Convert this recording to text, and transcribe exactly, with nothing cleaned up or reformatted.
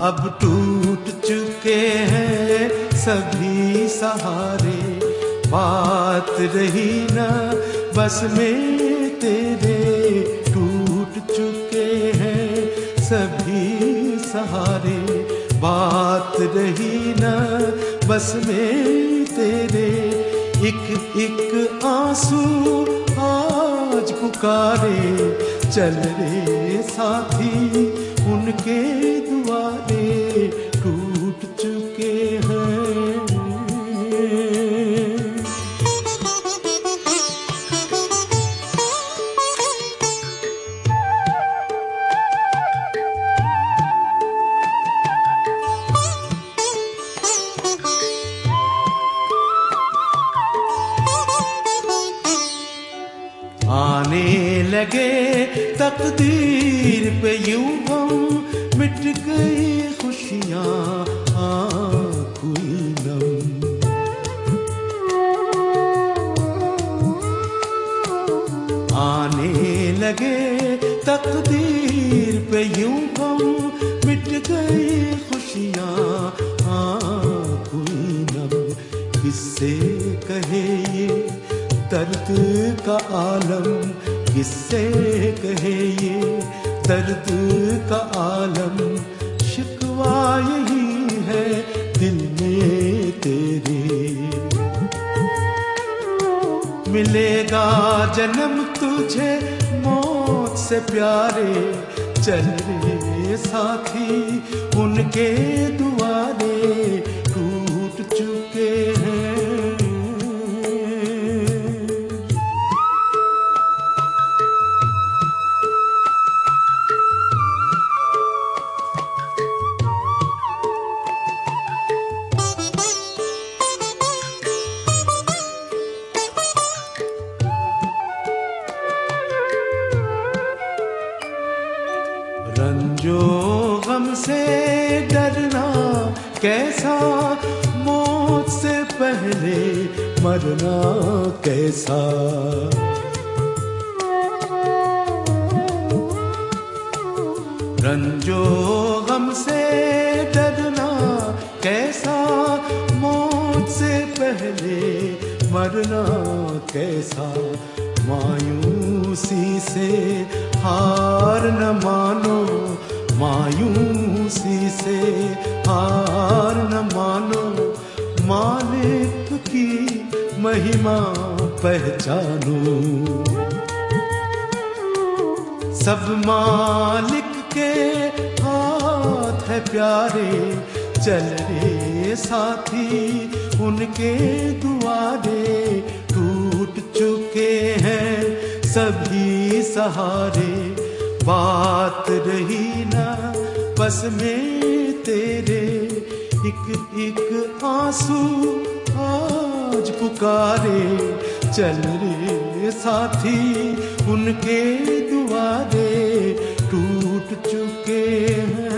अब टूट चुके हैं सभी सहारे, बात रही ना बस में तेरे, टूट चुके हैं सभी सहारे, बात रही ना बस में तेरे। एक एक आंसू आज पुकारे, चल रे साथी उनके दुआरे, टूट चुके हैं। आने लगे तकदीर पे यूं हम, मिट गई खुशियां आँख हुई नम। आने लगे तकदीर पे यूं हम, मिट गई खुशियां आँख हुई नम। किससे कहे ये दर्द का आलम, किससे कहे ये दर्द का आलम, शिकवा यही है दिल में तेरे। मिलेगा जन्म तुझे मौत से प्यारे, चल रे साथी उनके दुआरे, टूट चुके हैं। रंजो गम से डरना कैसा, मौत से पहले मरना कैसा। रंजो गम से डरना कैसा, मौत से पहले मरना कैसा। मायूसी से हार न मानो, मायूसी से हार न मानो, मालिक की महिमा पहचानो। सब मालिक के हाथ है प्यारे, चल रे साथी उनके दुआरे, टूट चुके हैं सभी सहारे, बात रही ना बस में तेरे। एक एक आंसू आज पुकारे, चल रे साथी उनके दुआरे, टूट चुके हैं।